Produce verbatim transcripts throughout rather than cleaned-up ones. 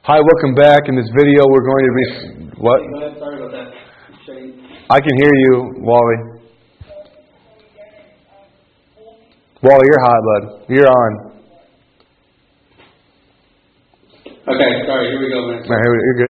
Hi, welcome back. In this video, we're going to be... What? Sorry about that. I can hear you, Wally. Wally, you're hot, bud. You're on. Okay, sorry. Here we go, man. No, you're good.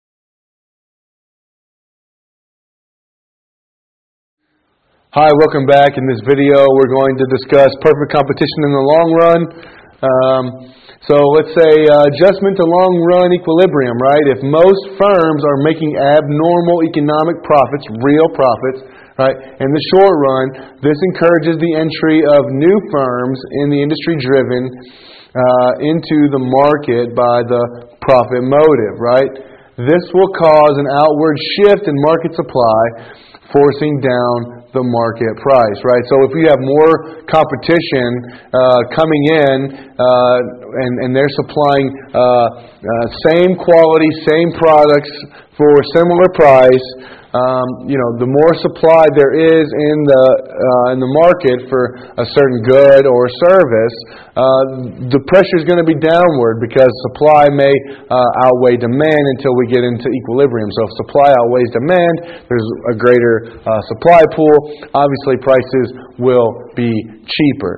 Hi, welcome back. In this video, we're going to discuss perfect competition in the long run. Um, so let's say uh, adjustment to long-run equilibrium, right? If most firms are making abnormal economic profits, real profits, right, in the short run, this encourages the entry of new firms in the industry driven uh, into the market by the profit motive, right? This will cause an outward shift in market supply, forcing down the market price, right? So if you have more competition uh, coming in uh, and, and they're supplying uh, uh, same quality, same products for similar price, um, you know, the more supply there is in the uh, in the market for a certain good or service, uh, the pressure is going to be downward because supply may uh, outweigh demand until we get into equilibrium. So if supply outweighs demand, there's a greater uh, supply pool. Obviously, prices will be cheaper.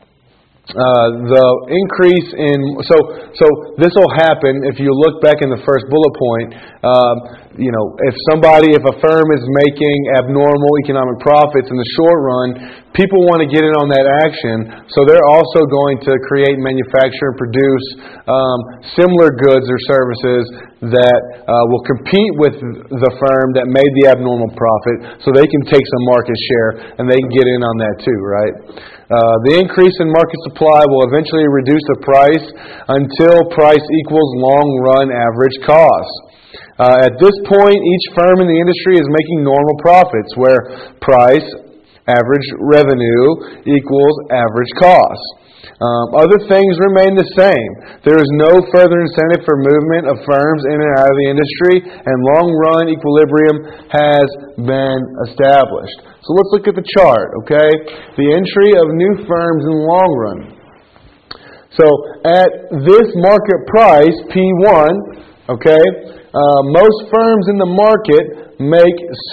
Uh, the increase in so so this will happen if you look back in the first bullet point. Um, you know, if somebody, if a firm is making abnormal economic profits in the short run, people want to get in on that action. So they're also going to create, manufacture, and produce um, similar goods or services that uh, will compete with the firm that made the abnormal profit, so they can take some market share and they can get in on that too, right? Uh, the increase in market supply will eventually reduce the price until price equals long-run average cost. Uh, at this point, each firm in the industry is making normal profits, where price, average revenue, equals average cost. Um, other things remain the same. There is no further incentive for movement of firms in and out of the industry, and long-run equilibrium has been established. So let's look at the chart, okay? The entry of new firms in the long run. So at this market price, P one, okay, uh, most firms in the market make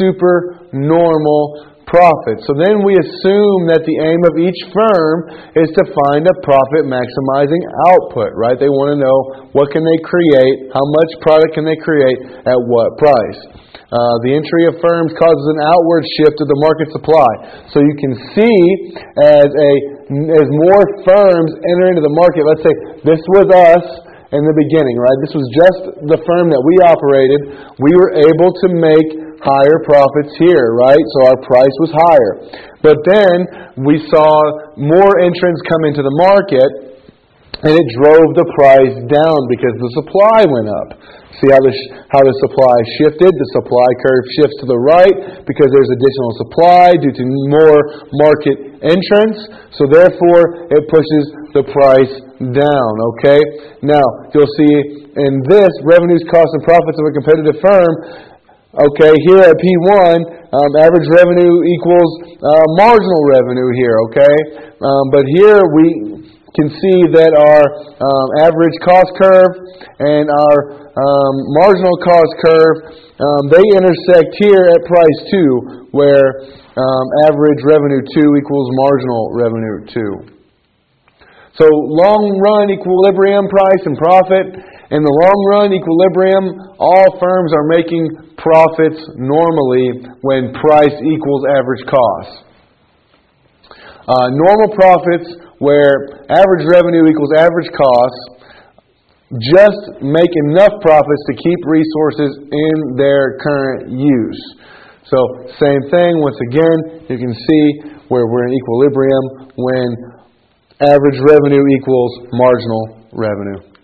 supernormal profit. So then we assume that the aim of each firm is to find a profit maximizing output, right? They want to know what can they create, how much product can they create, at what price. Uh, the entry of firms causes an outward shift of the market supply. So you can see as a as more firms enter into the market, let's say this was us in the beginning, right? This was just the firm that we operated. We were able to make higher profits here, right? So our price was higher. But then we saw more entrants come into the market, and it drove the price down because the supply went up. See how the how the supply shifted? The supply curve shifts to the right because there's additional supply due to more market entrants. So therefore, it pushes the price down. Okay. Now you'll see in this revenues, costs, and profits of a competitive firm. Okay, here at P one, um, average revenue equals uh, marginal revenue here. Okay, um, but here we can see that our um, average cost curve and our um, marginal cost curve, um, they intersect here at price two, where um, average revenue two equals marginal revenue two. So long-run equilibrium, price and profit. In the long-run equilibrium, all firms are making profits normally when price equals average cost. Uh, normal profits, where average revenue equals average cost, just make enough profits to keep resources in their current use. So, same thing, once again, you can see where we're in equilibrium when average revenue equals marginal revenue.